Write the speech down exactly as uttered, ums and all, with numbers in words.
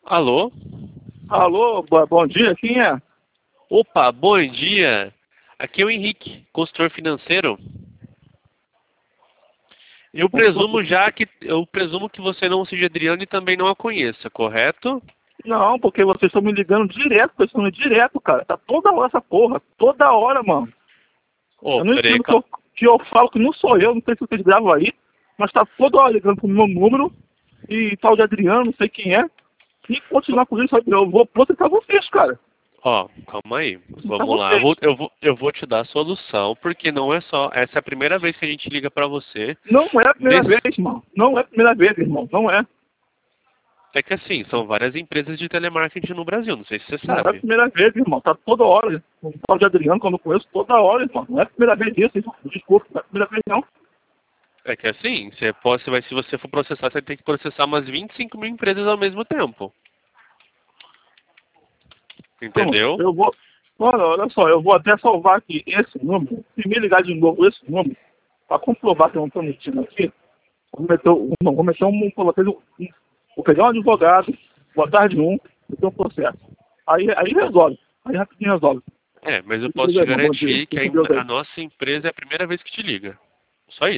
Alô? Alô, bo- bom dia, quem é? Opa, bom dia. Aqui é o Henrique, consultor financeiro. Eu presumo já que eu presumo que você não seja Adriano e também não a conheça, correto? Não, porque vocês estão me ligando direto, pessoal, direto, cara. Tá toda hora essa porra, toda hora, mano. Ô, Eu não peraí, entendo que cal- eu, que eu falo que não sou eu, não sei se vocês gravam aí, mas tá toda hora ligando pro meu número e tal de Adriano, não sei quem é. E continuar com isso, eu vou processar vocês, cara. Ó, calma aí. Processar Vamos lá. Eu vocês. vou, eu vou, eu vou te dar a solução, porque não é só. Essa é a primeira vez que a gente liga pra você. Não é a primeira Nesse, vez, irmão. Não é a primeira vez, irmão. Não é. é que assim, são várias empresas de telemarketing no Brasil, não sei se você Não é a sabe. primeira vez, irmão. Tá toda hora. O tal de Adriano, quando eu conheço, toda hora, irmão. Não é a primeira vez isso, irmão. Desculpa, não é a primeira vez, não. É que assim, você pode, você vai, se você for processar, você tem que processar umas vinte e cinco mil empresas ao mesmo tempo. Então, Entendeu? eu vou. Olha, olha só, eu vou até salvar aqui esse número. Se me ligar de novo esse número, para comprovar que eu não estou mentindo aqui, vou meter, um, não, vou meter um, coloquei um, um, vou pegar um advogado, botar de um, meter um processo. Aí, aí resolve. Aí rapidinho resolve. É, mas eu Fique posso Deus te aí, irmão. Bom dia. garantir que a, Fique em- Deus aí. a nossa empresa é a primeira vez que te liga. Só isso.